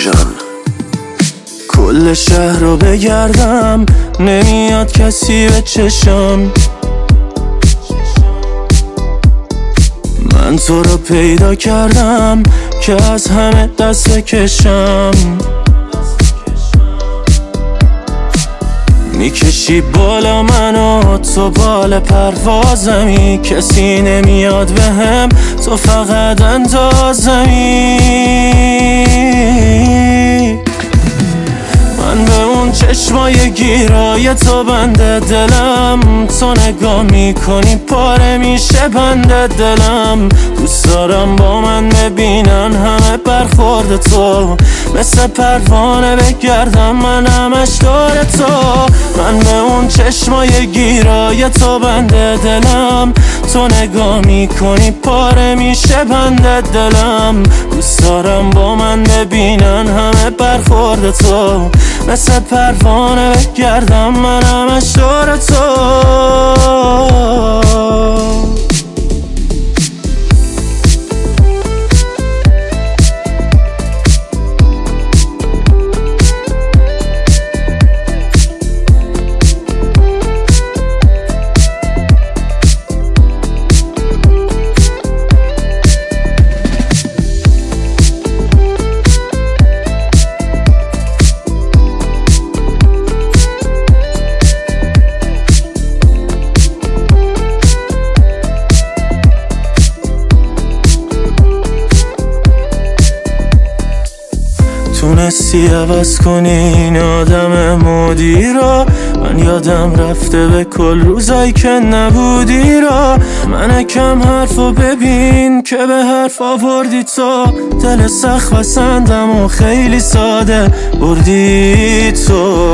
جان. کل شهر رو بگردم نمیاد کسی به چشم، من تو رو پیدا کردم که از همه دست بکشم. میکشی بالا منو، تو بال پروازمی، کسی نمیاد بهم، تو فقط اندازمی. من به اون چشمای گیرای تو بنده دلم، تو نگاه میکنی پاره میشه بنده دلم. دوست دارم با من ببینن همه برخورد تو، مثل پروانه بگردم من همش دور تو. من به اون چشمای گیرای تو بنده دلم، تو نگاه میکنی پاره میشه بنده دلم. دوست دارم با من ببینن همه برخورد تو، مثل پروانه بگردم من همش دور تو. تونستی عوض کنی این آدم مدیر را، من یادم رفته به کل روزایی که نبودی را. من کم حرفو ببین که به حرف آوردی تو، دل سخت بسندم و خیلی ساده بردی تو.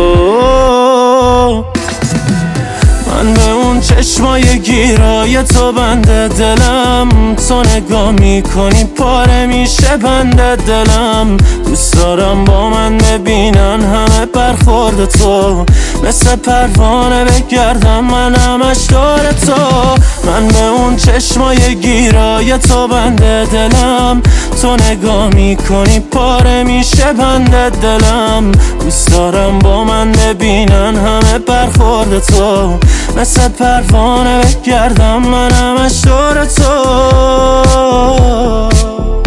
من به اون چشمای گیرای تو بنده دلم، تو نگاه میکنی پاره میشه بنده دلم. دوست دارم با من ببینن همه برخورد تو، مثل پروانه بگردم من همش دور تو. من به اون چشمای گیرای تو بنده دلم، تو نگاه میکنی پاره میشه بنده دلم. دوست دارم با من ببینن همه برخورد تو، مثل پروانه بگردم من همش دور تو.